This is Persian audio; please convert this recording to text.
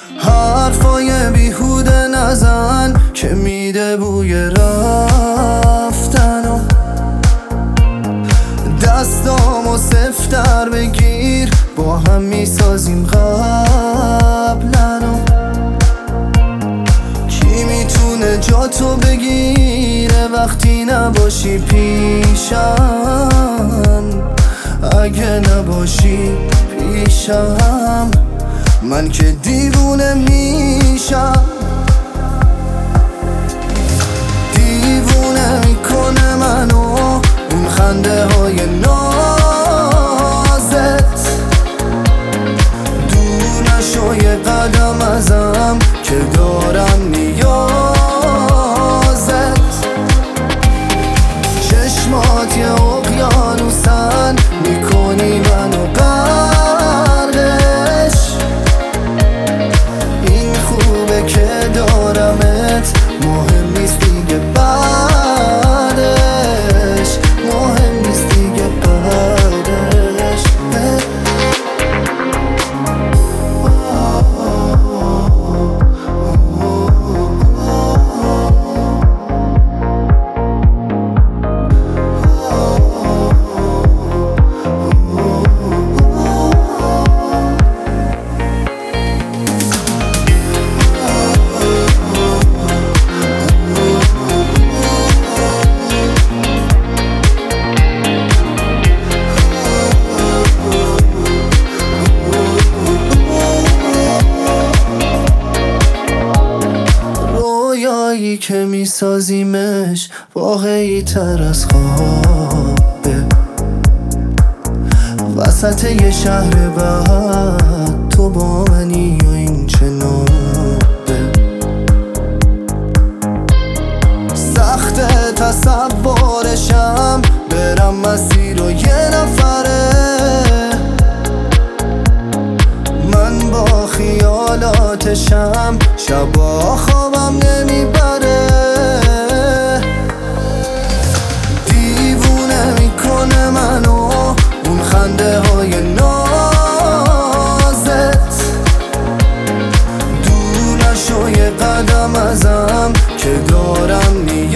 حرفای بیهوده نزن که میده بوی رفتن و دستامو سفتر بگیر، با هم میسازیم قبلن و کی میتونه جاتو بگیره وقتی نباشی پیشم؟ اگه نباشی پیشم من که دیوونه میشم. دیوونه میکنه منو اون خنده های نازت، دور نشو یه قدم ازم که دارم نیازت. چشمات یه اقیانوسن، میکنی منو غرقش. این خوبه که دارمت، مهم نیست دیگه بعدش، مهم نیست دیگه بعدش. رویایی که میسازیمش واقعی تر از خوابه، وسط یه شهر بعد تو با منی و این چه نوبه. سخت تصورشم برم مسیر و یه نفره، من با خیالاتشم شبا خوابم نمیبره. دیوونه میکنه منو اون خنده های نازت، دور نشو یه قدم ازم که دارم نیازت.